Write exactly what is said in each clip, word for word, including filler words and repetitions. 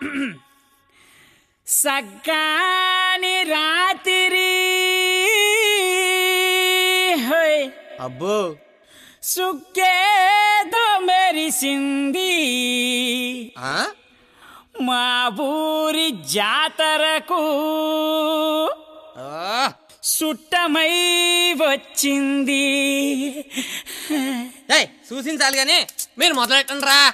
సగ్గాని రాత్రి అబ్బో సుక్కేదో మెరిసింది మా ఊరి జాతరకు సుట్టమై వచ్చింది. చూసించాలి గాని మీరు మొదలెట్టండి రా.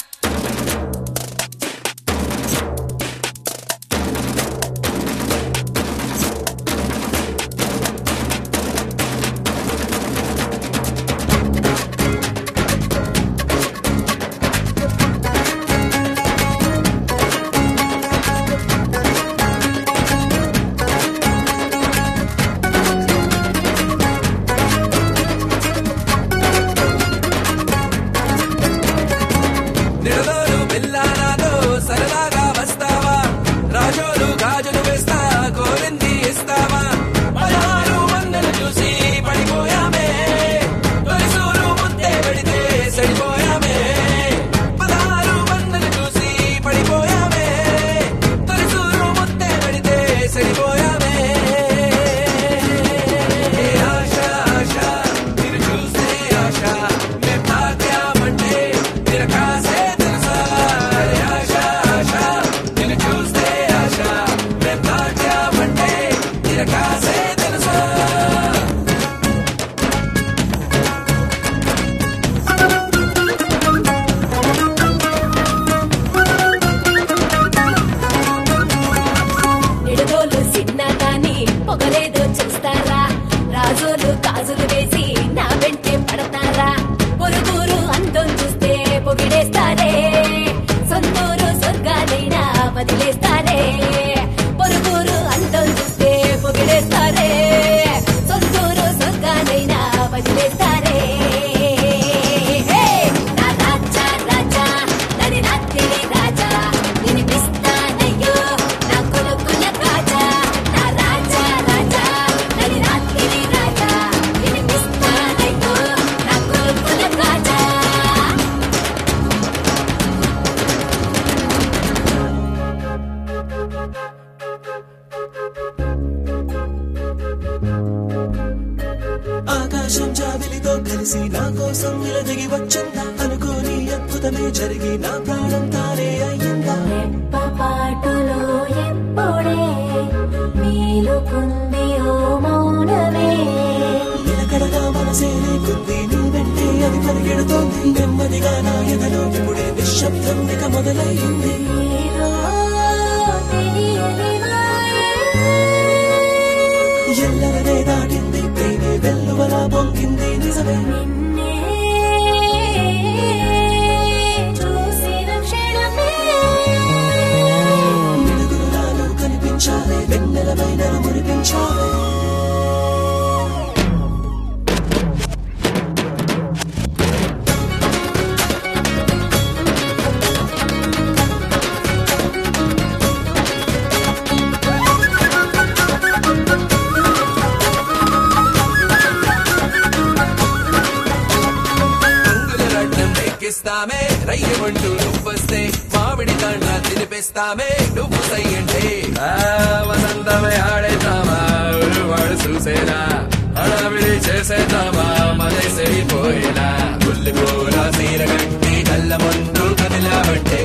ఆకాశం జాబిలితో కలిసి నా కోసం నిలదిగి వచ్చిందా అనుకోని అద్భుతమే జరిగి నా ప్రాణం తానే అయ్యిందా. పాటులో ఎప్పుడే మేలుకుంది ఓ మౌనమే నిలకడగా మనసే లేకుంది నీ వెంటే అది పరిగెడుతోంది నెమ్మదిగా నా ఎదలో ఇప్పుడే నిశ్శబ్దం ఇక మొదలయ్యింది. ఎల్లరనే దాటింది ప్రేమే వెల్లువలా పొంగింది నిజమే నిలుగురులాలు కనిపించాలి వెన్నెలమైన మురిపించాలి. రయ్యమంటూ నువ్వొస్తే మామిడి దండ తినిపిస్తామే నువ్వు సయ్యంటే వసంతమే ఆడేద్దామా వాడు చూసేనా హడావిడి చేసేద్దామా మదే సరిపోయినా గుల్లి పూల సీర కట్టి కళ్ళ ముందు కదిలావంటే